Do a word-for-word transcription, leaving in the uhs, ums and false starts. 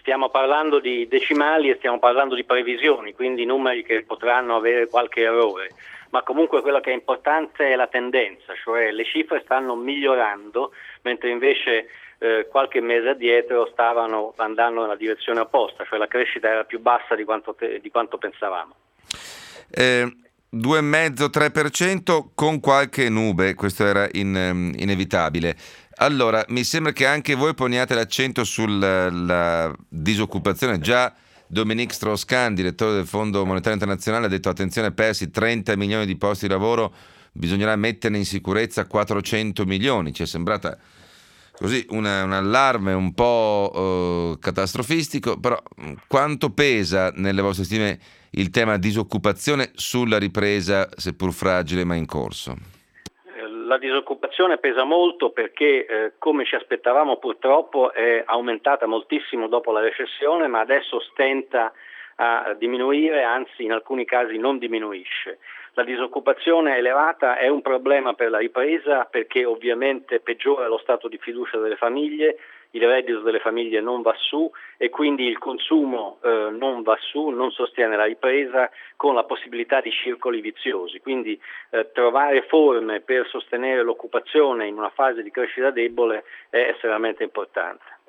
stiamo parlando di decimali e stiamo parlando di previsioni, quindi numeri che potranno avere qualche errore, ma comunque quello che è importante è la tendenza, cioè le cifre stanno migliorando, mentre invece eh, qualche mese addietro stavano andando nella direzione opposta, cioè la crescita era più bassa di quanto, te, di quanto pensavamo. Eh, due virgola cinque tre per cento con qualche nube, questo era in, inevitabile. Allora, mi sembra che anche voi poniate l'accento sulla disoccupazione. Già Dominique Strauss-Kahn, direttore del Fondo Monetario Internazionale, ha detto: attenzione, persi trenta milioni di posti di lavoro, bisognerà metterne in sicurezza quattrocento milioni. Ci è sembrata così una, un allarme un po' eh, catastrofistico, però quanto pesa nelle vostre stime il tema disoccupazione sulla ripresa, seppur fragile ma in corso? La disoccupazione pesa molto perché, eh, come ci aspettavamo, purtroppo è aumentata moltissimo dopo la recessione, ma adesso stenta a diminuire, anzi in alcuni casi non diminuisce. La disoccupazione elevata è un problema per la ripresa perché ovviamente peggiora lo stato di fiducia delle famiglie, il reddito delle famiglie non va su e quindi il consumo eh, non va su, non sostiene la ripresa, con la possibilità di circoli viziosi. Quindi eh, trovare forme per sostenere l'occupazione in una fase di crescita debole è estremamente importante.